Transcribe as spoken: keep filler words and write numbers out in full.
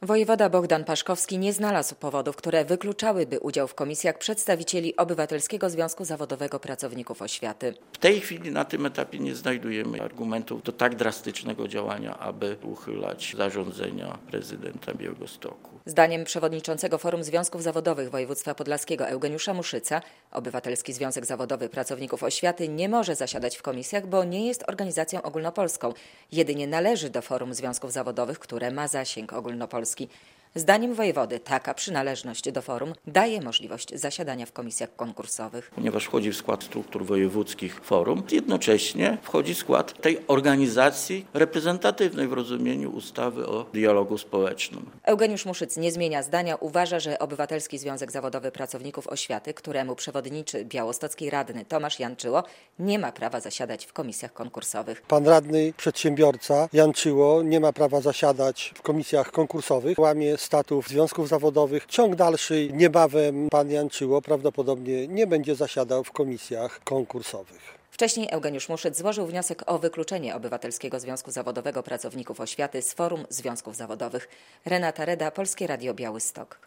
Wojewoda Bogdan Paszkowski nie znalazł powodów, które wykluczałyby udział w komisjach przedstawicieli Obywatelskiego Związku Zawodowego Pracowników Oświaty. W tej chwili na tym etapie nie znajdujemy argumentów do tak drastycznego działania, aby uchylać zarządzenia prezydenta Białegostoku. Zdaniem przewodniczącego Forum Związków Zawodowych Województwa Podlaskiego Eugeniusza Muszyca, Obywatelski Związek Zawodowy Pracowników Oświaty nie może zasiadać w komisjach, bo nie jest organizacją ogólnopolską. Jedynie należy do Forum Związków Zawodowych, które ma zasięg ogólnopolski. Zdaniem wojewody taka przynależność do forum daje możliwość zasiadania w komisjach konkursowych. Ponieważ wchodzi w skład struktur wojewódzkich forum, jednocześnie wchodzi w skład tej organizacji reprezentatywnej w rozumieniu ustawy o dialogu społecznym. Eugeniusz Muszyc nie zmienia zdania. Uważa, że Obywatelski Związek Zawodowy Pracowników Oświaty, któremu przewodniczy białostocki radny Tomasz Janczyło, nie ma prawa zasiadać w komisjach konkursowych. Pan radny przedsiębiorca Janczyło nie ma prawa zasiadać w komisjach konkursowych. Łamie statut związków zawodowych. Ciąg dalszy niebawem pan Janczyło prawdopodobnie nie będzie zasiadał w komisjach konkursowych. Wcześniej Eugeniusz Muszyc złożył wniosek o wykluczenie Obywatelskiego Związku Zawodowego Pracowników Oświaty z Forum Związków Zawodowych. Renata Reda, Polskie Radio Białystok.